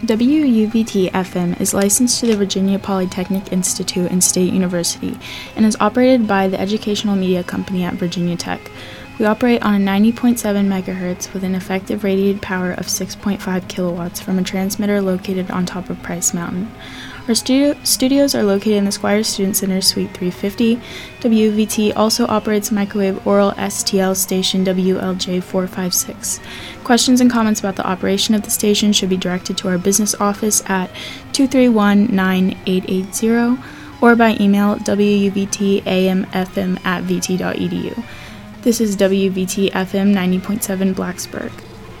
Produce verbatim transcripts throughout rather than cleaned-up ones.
W U V T F M is licensed to the Virginia Polytechnic Institute and State University and is operated by the Educational Media Company at Virginia Tech. We operate on a ninety point seven megahertz with an effective radiated power of six point five kilowatts from a transmitter located on top of Price Mountain. Our studio, studios are located in the Squire Student Center, Suite three fifty. W U V T also operates a microwave oral S T L station W L J four five six. Questions and comments about the operation of the station should be directed to our business office at two three one, nine eight eight zero or by email w u v t a m f m at v t dot e d u. This is W V T F M ninety point seven Blacksburg.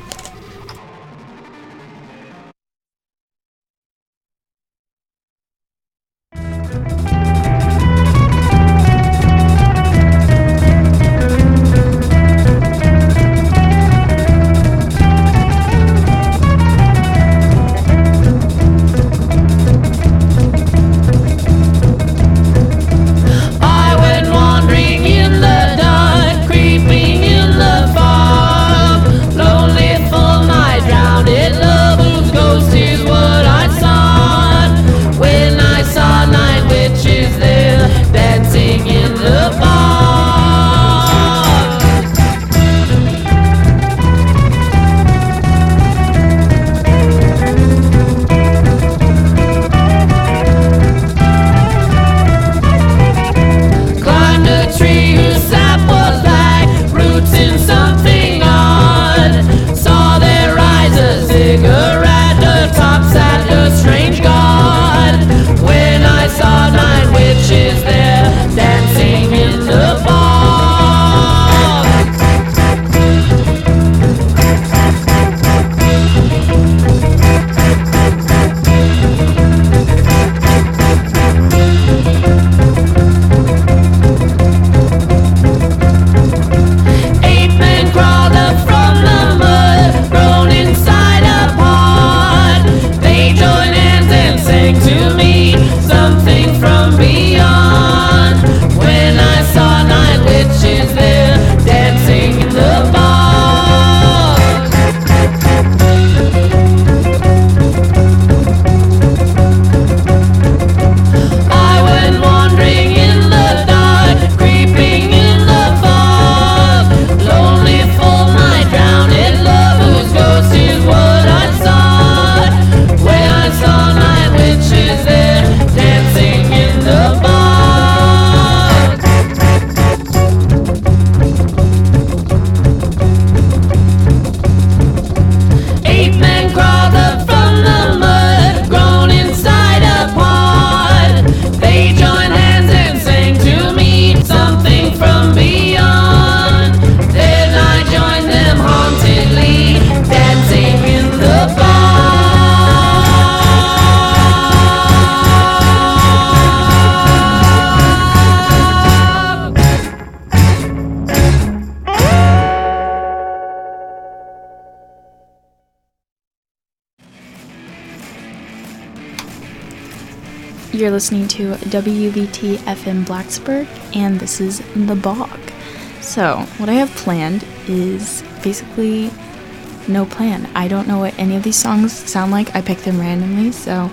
You're listening to W V T F M Blacksburg, and this is The Bog. So, what I have planned is basically no plan. I don't know what any of these songs sound like. I picked them randomly, so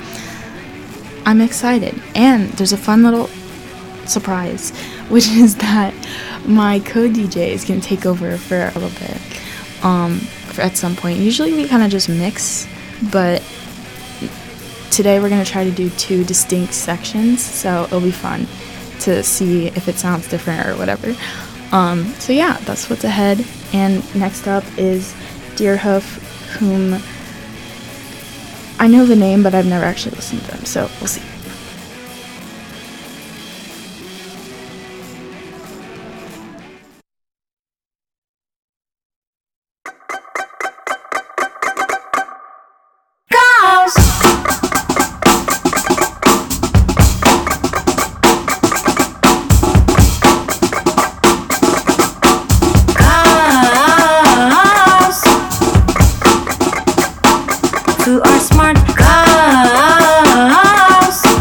I'm excited. And there's a fun little surprise, which is that my co-D J is going to take over for a little bit um, for, at some point. Usually we kind of just mix, but today we're going to try to do two distinct sections, so it'll be fun to see if it sounds different or whatever. Um, so yeah, that's what's ahead. And next up is Deerhoof, whom I know the name, but I've never actually listened to them, so we'll see. Who are smart girls?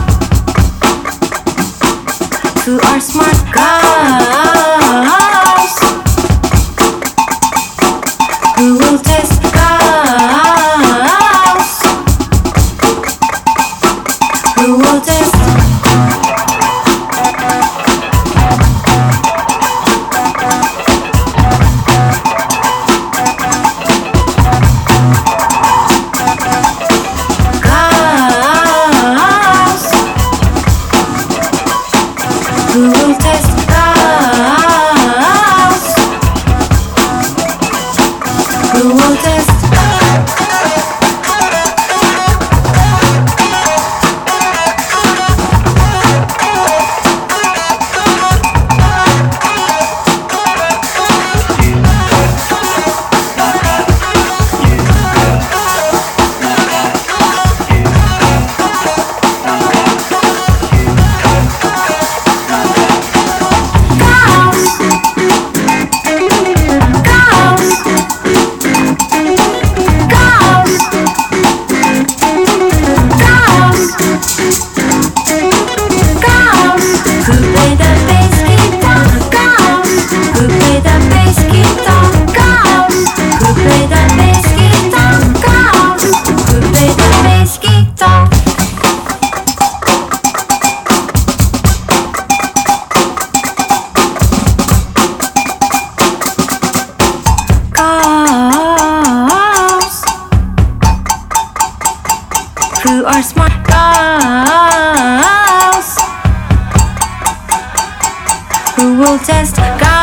girls? Who will test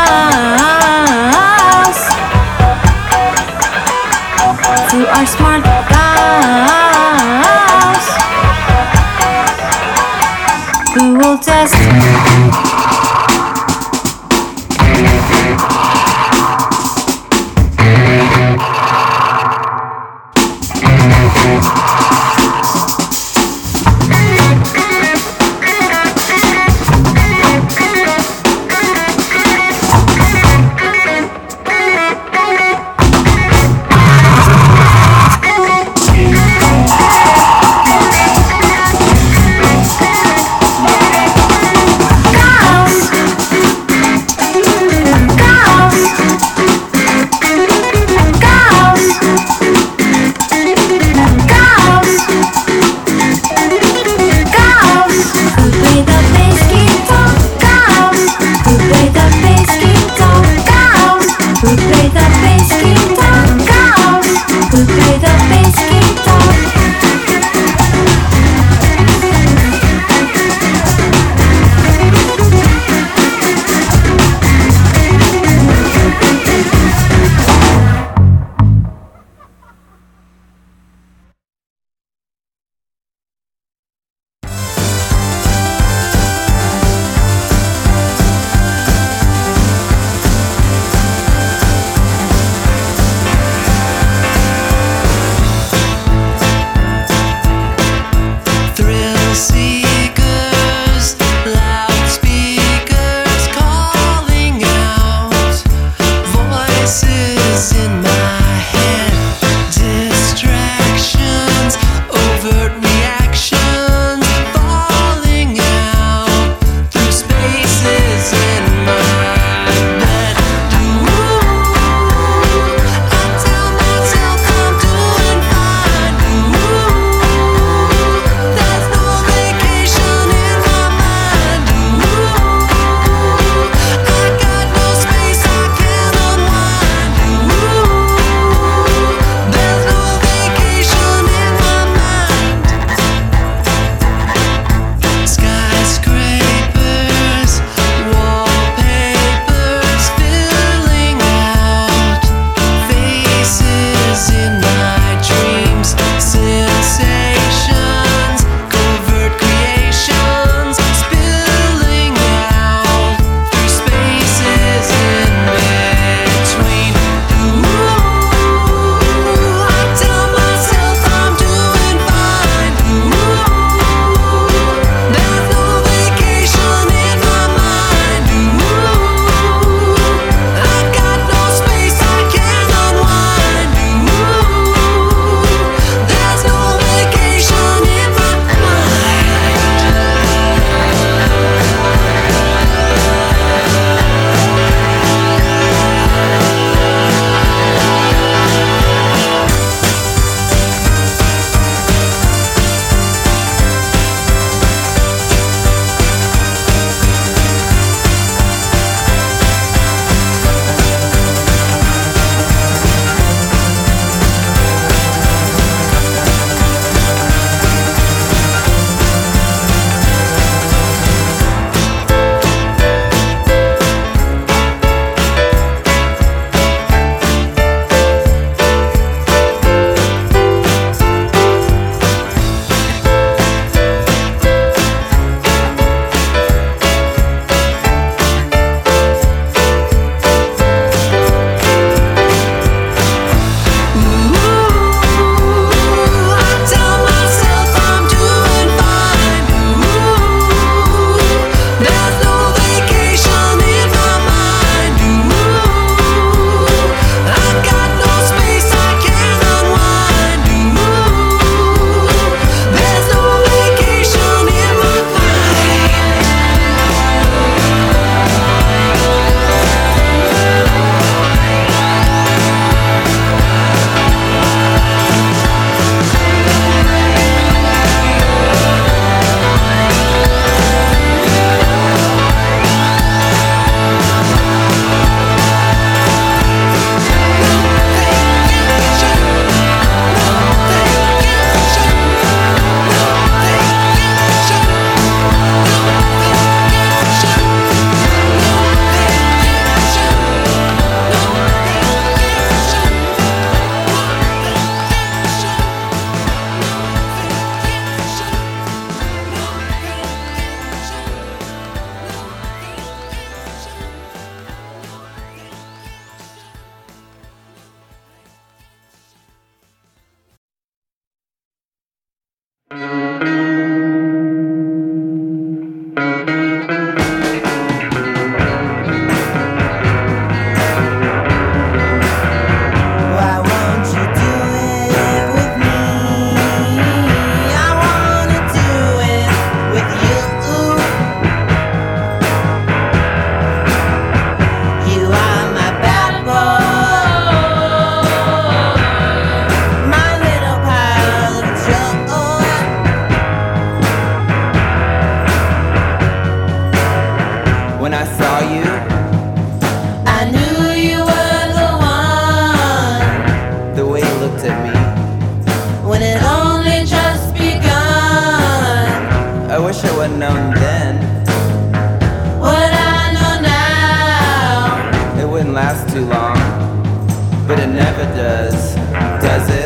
girls? Who are smart girls? Who will test? They wish I would've known then. What I know now. It wouldn't last too long, but it never does, does it?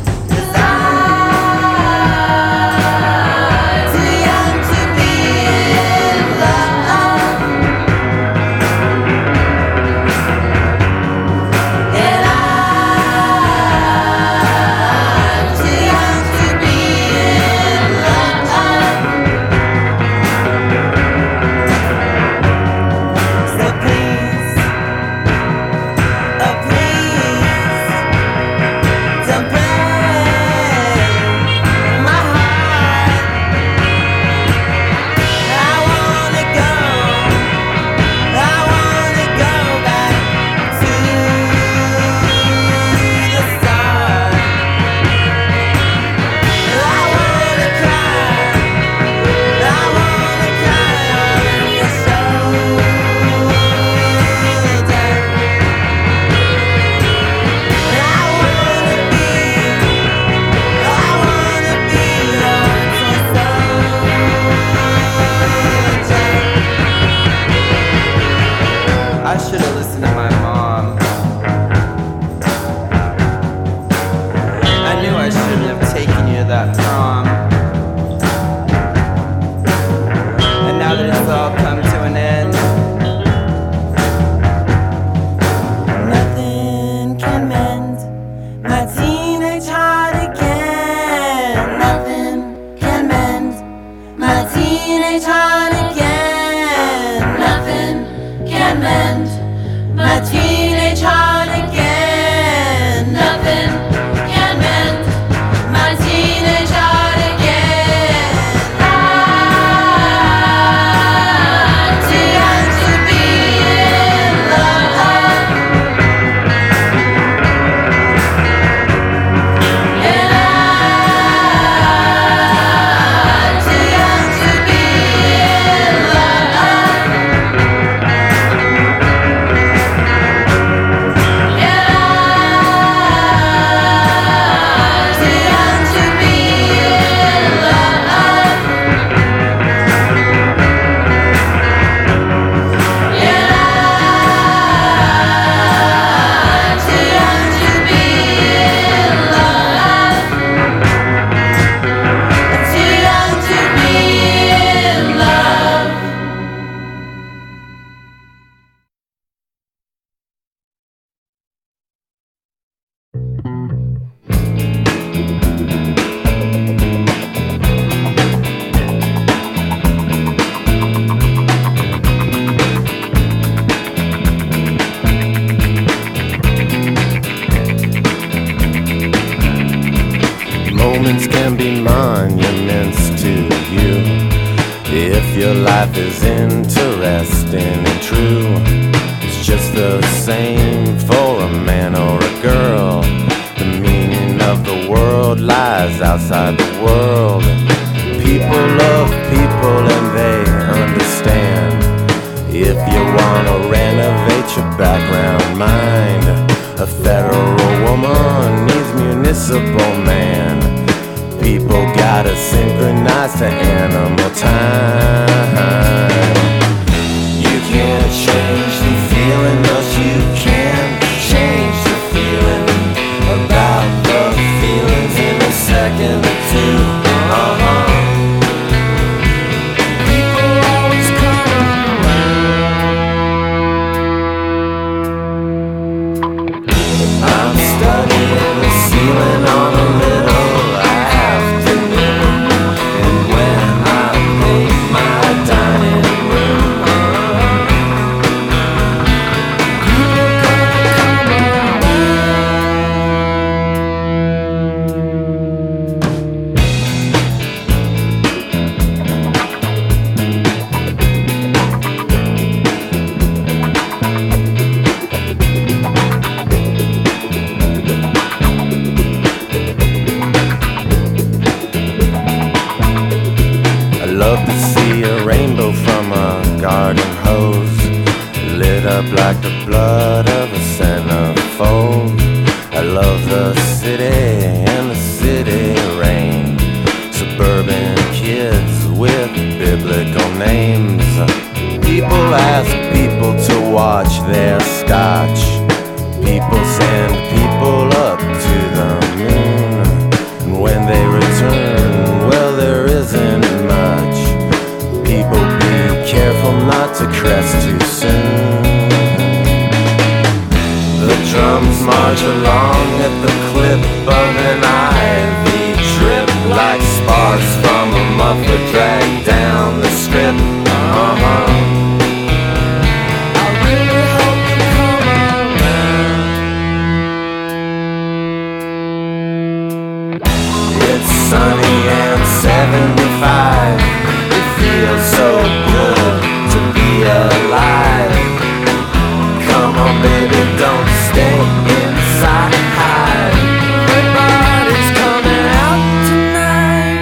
Moments can be monuments to you if your life is interesting and true. It's just the same for a man or a girl. The meaning of the world lies outside the world. People love people and they understand. If you wanna renovate your background mind, a federal woman needs municipal man. People gotta synchronize to animal time. You can't change the feeling, but you can change the feeling about the feelings in a second or two. Uh-huh. People always come around. I'm studying the ceiling on a little afternoon, and when I paint my dining room, people gonna come around. I love to see a rainbow from a garden hose, lit up like the blood of a centerfold. I love the city and the city rain, suburban kids with big names. People ask people to watch their scotch. People send people up to the moon. And when they return, well, there isn't much. People be careful not to crest too soon. The drums march along at the clip of an ivy drip, like sparks from a muffler dragged down the strip. Uh-huh. I really hope you come around. It's sunny and seventy-five. It feels so good to be alive. Come on, baby, don't stay inside. Everybody's coming out tonight.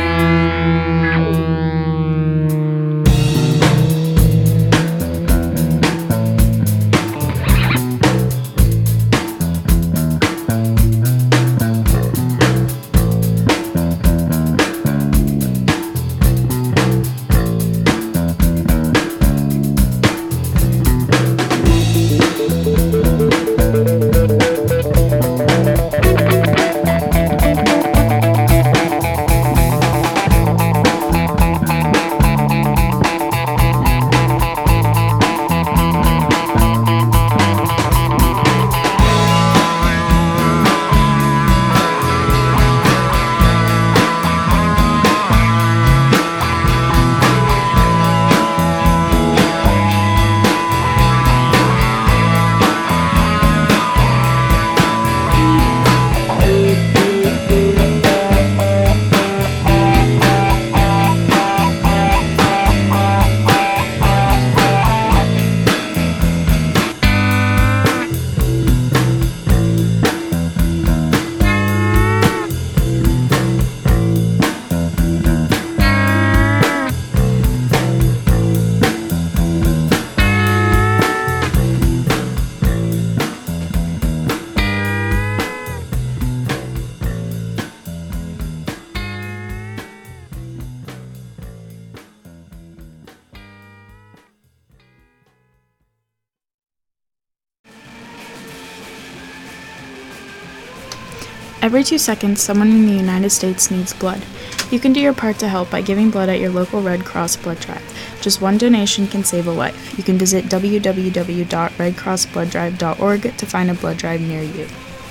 Every two seconds, someone in the United States needs blood. You can do your part to help by giving blood at your local Red Cross blood drive. Just one donation can save a life. You can visit w w w dot red cross blood drive dot org to find a blood drive near you.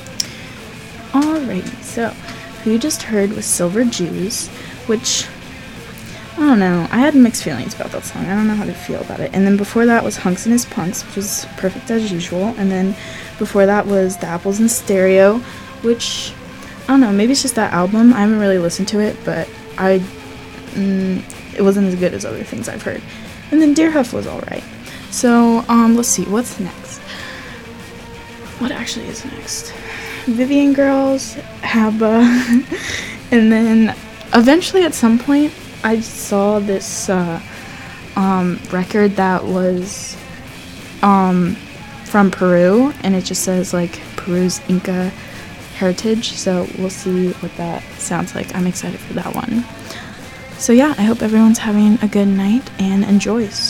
Alrighty, so who you just heard was Silver Jews, which, I don't know, I had mixed feelings about that song. I don't know how to feel about it. And then before that was Hunks and His Punks, which was perfect as usual. And then before that was The Apples in Stereo, which, I don't know, maybe it's just that album. I haven't really listened to it, but I, mm, it wasn't as good as other things I've heard. And then Deer Huff was alright. So, um, let's see, what's next? What actually is next? Vivian Girls, Habba, and then eventually at some point I saw this uh, um, record that was um, from Peru, and it just says like Peru's Inca heritage, so we'll see what that sounds like. I'm excited for that one. So yeah, I hope everyone's having a good night and enjoys.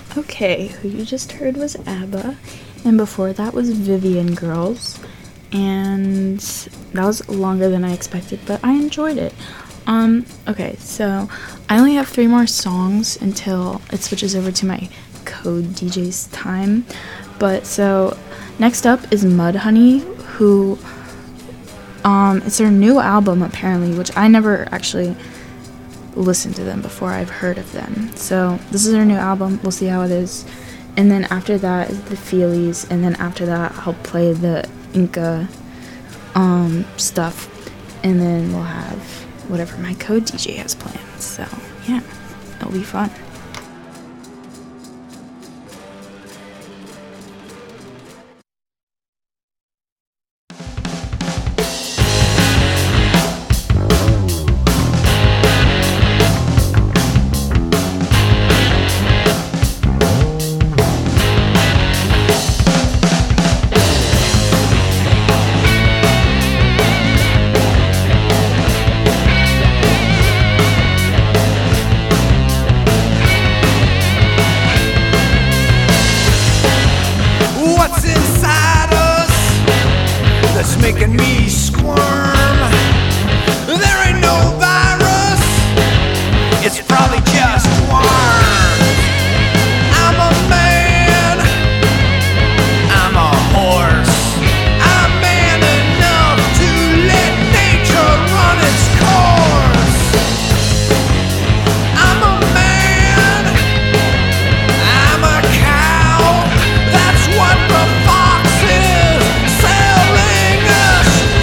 Okay, who you just heard was ABBA, and before that was Vivian Girls, and that was longer than I expected, but I enjoyed it. Um, okay, so I only have three more songs until it switches over to my Code D J's time, but so next up is Mudhoney, who, um, it's their new album apparently, which I never actually listened to them before. I've heard of them. So this is their new album. We'll see how it is. And then after that is the Feelies, and then after that I'll play the Inca um stuff, and then we'll have whatever my Code D J has planned. So yeah, it'll be fun. Making me squirm. There ain't no virus, it's probably just worms. I'm a man, I'm a horse. I'm man enough to let nature run its course. I'm a man, I'm a cow. That's what the fox is selling us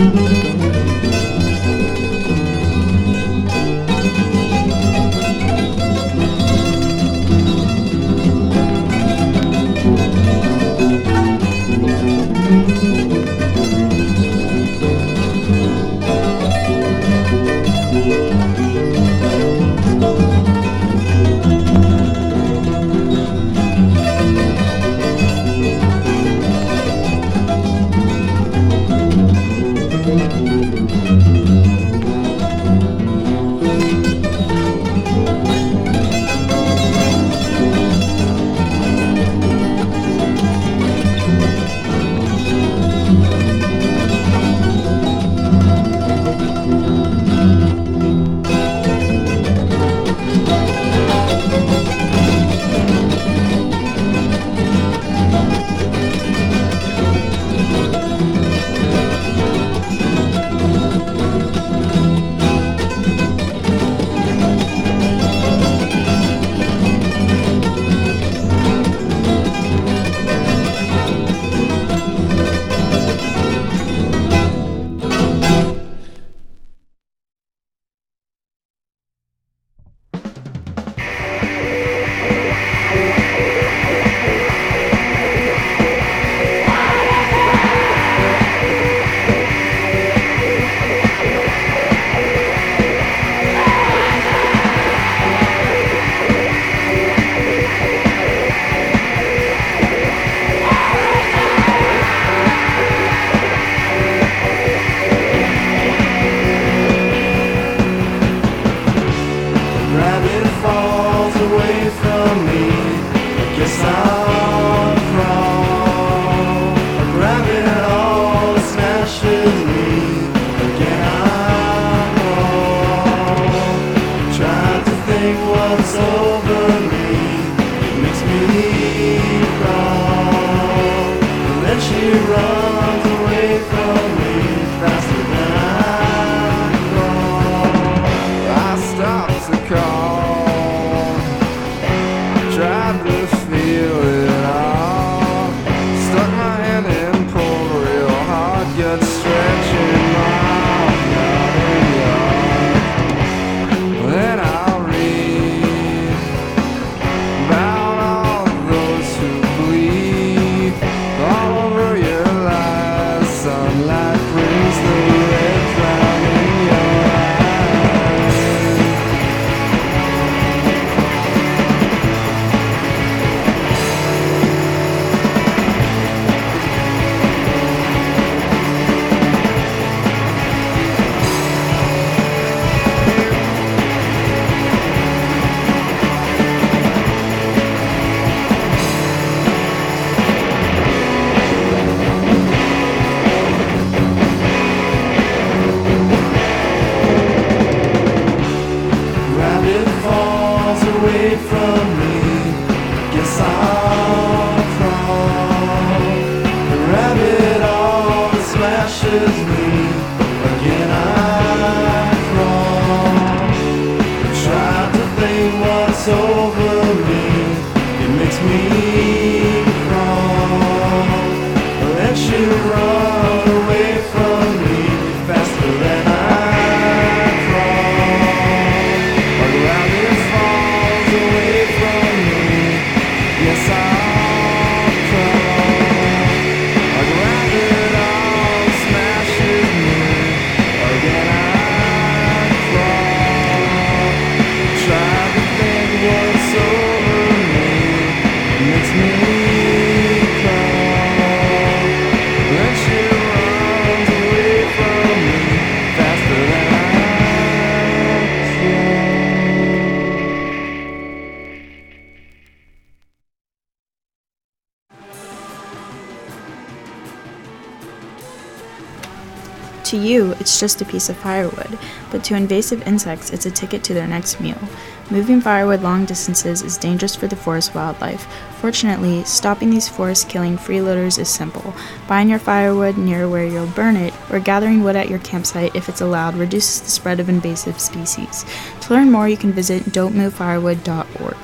To you, it's just a piece of firewood, but to invasive insects, it's a ticket to their next meal. Moving firewood long distances is dangerous for the forest wildlife. Fortunately, stopping these forest-killing freeloaders is simple. Buying your firewood near where you'll burn it, or gathering wood at your campsite if it's allowed, reduces the spread of invasive species. To learn more, you can visit don't move firewood dot org.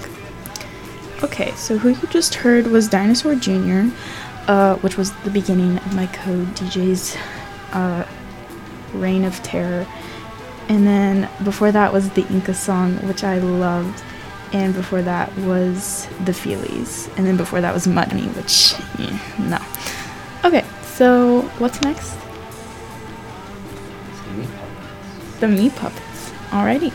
Okay, so who you just heard was Dinosaur Junior, uh, which was the beginning of my Code D J's uh, Reign of Terror. And then before that was the Inca song, which I loved. And before that was the Feelies. And then before that was Mudney, which, yeah, no. Okay, so what's next? The Meat Puppets. Alrighty.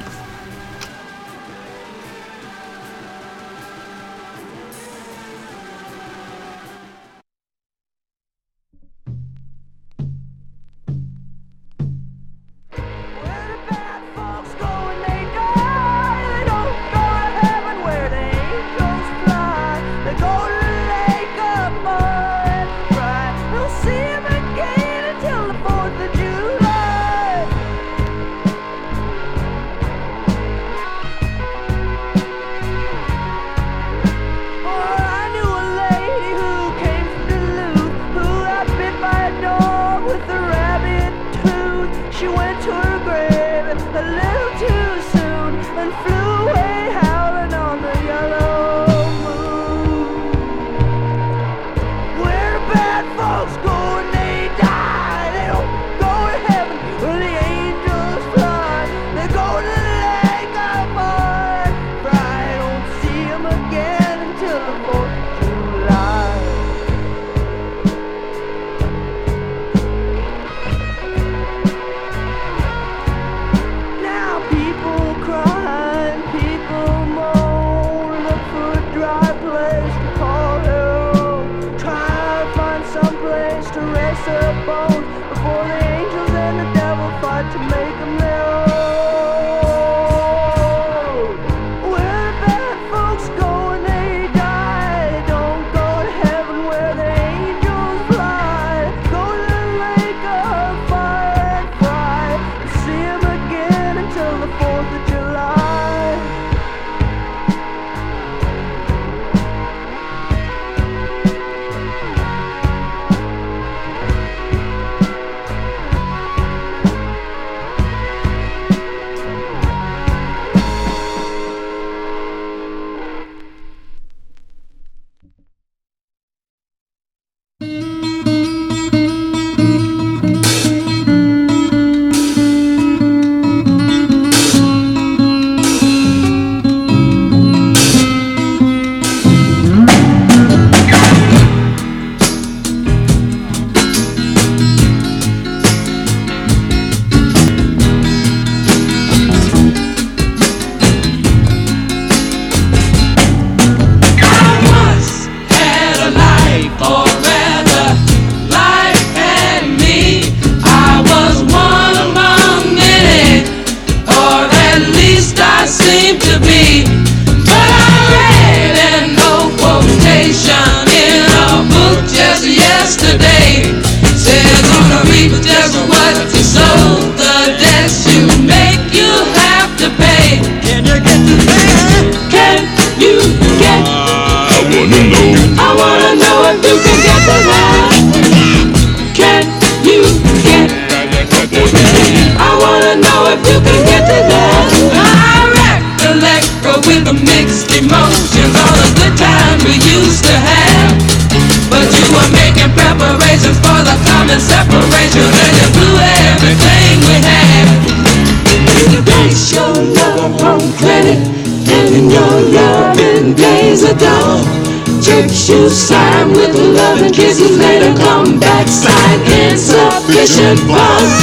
Shoes time with love and kisses later come backside insufficient funds.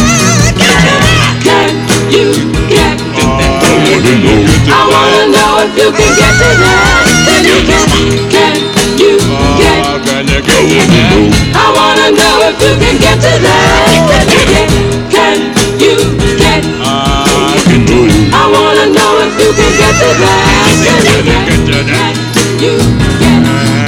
Can you get? I wanna know if you can get to that. Can you get? Can you get? I wanna know if you can get to that. Can you get? Can you get? I wanna know if you can get to that. Can you get? Can you get?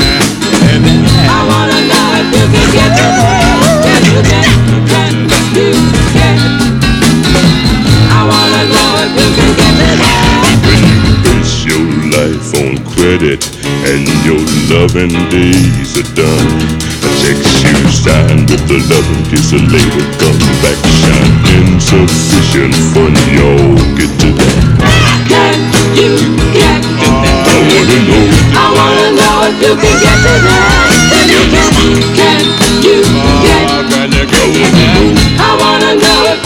I wanna know if you can get to that. Can you get? Can you get? I wanna know if you can get to that. When you base your life on credit and your loving days are done, a text you sign with the loving kiss later come back shine. Insufficient fun, y'all get to that. Can you get? I wanna know. I wanna know if you can get to that. Can you get? Can you get? I wanna know. I wanna know if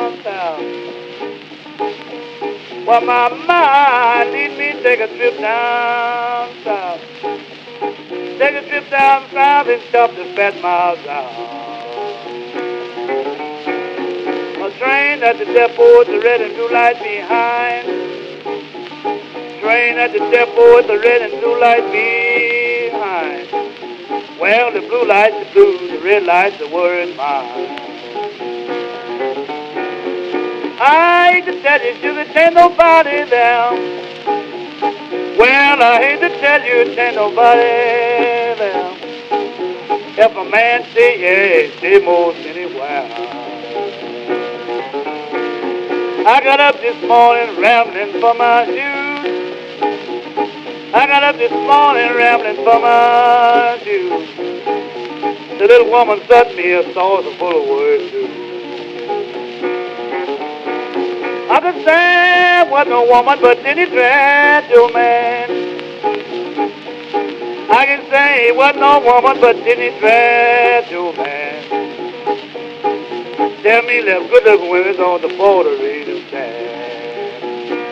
down south. Well, my mind lead me take a trip down south. Take a trip down south and stop the fat miles out. A train at the depot with the red and blue light behind. Train at the depot with the red and blue light behind. Well, the blue light's the blue, the red light's the word mine. I hate to tell you, sugar, ain't nobody there. Well, I hate to tell you, ain't nobody there. If a man say yes, stay most anywhere. I got up this morning rambling for my shoes. I got up this morning rambling for my shoes. The little woman sent me a saucer full of words too. I could say it wasn't a woman, but then he tried to, man. I can say it wasn't no woman, but then he tried to, man. Tell me left good looking women on the border reading stand.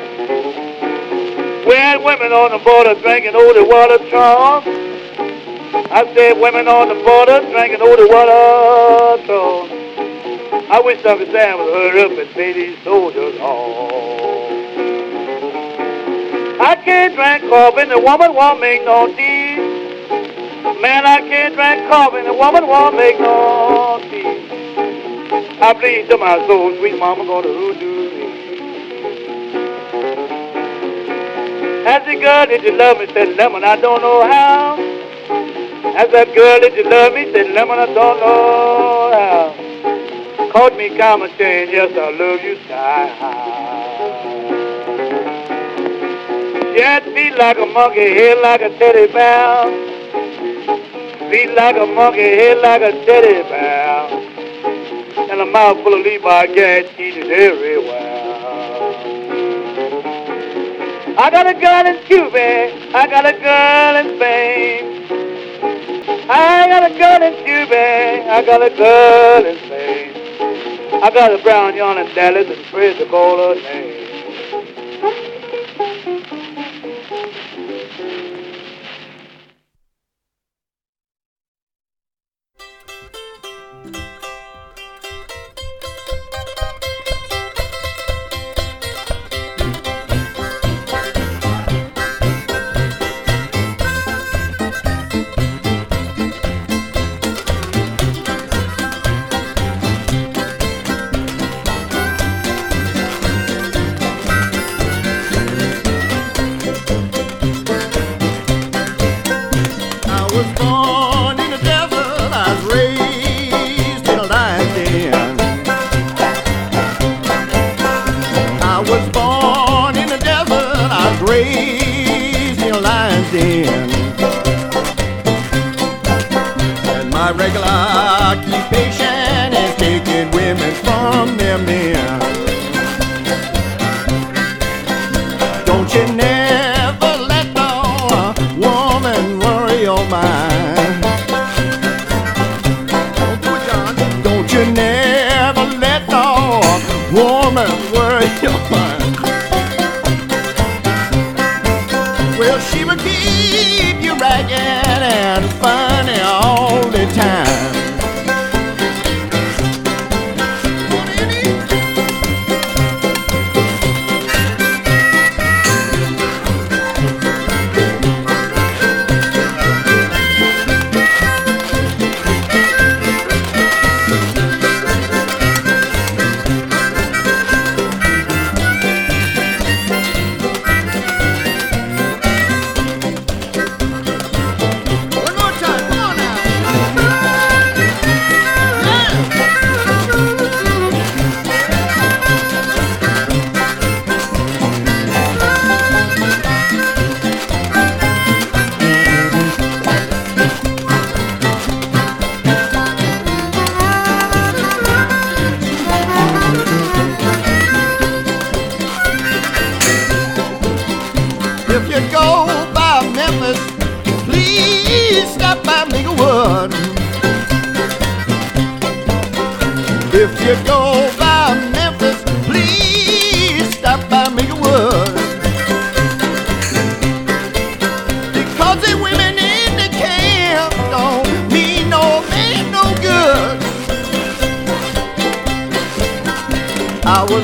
We had women on the border drinking holy water, Charles. I said women on the border drinking holy water, Charles. I wish Uncle Sam would hurry up and pay these soldiers off. I can't drink coffee and the woman won't make no tea. Man, I can't drink coffee and the woman won't make no tea. I plead to my soul, sweet mama gonna hoodoo me. As the girl, did you love me? Said Lemon, I don't know how. As that girl, did you love me? Said Lemon, I don't know how. Caught me common saying, yes, I love you, sky high. She had feet like a monkey, head like a teddy bear. Feet like a monkey, head like a teddy bear. And a mouth full of Levi guaranteed it everywhere. I got a girl in Cuba, I got a girl in Spain. I got a girl in Cuba, I got a girl in Spain. I got a brown yarn in Dallas and afraid to call her name.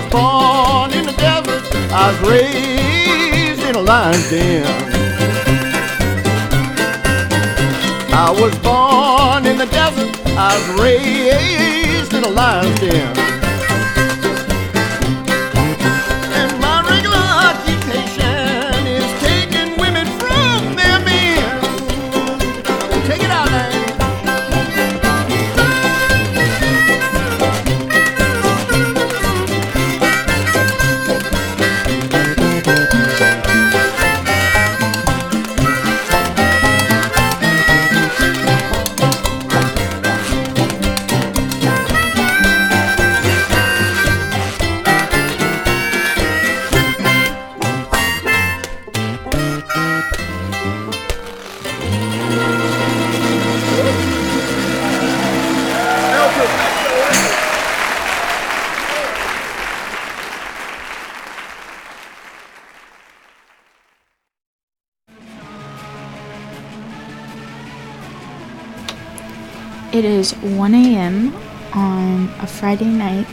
was born in the desert, I was raised in a lion's den. I was born in the desert, I was raised in a lion's den. And my regular occupation is taking women from their men. Take it out, man. It is one a.m. on a Friday night,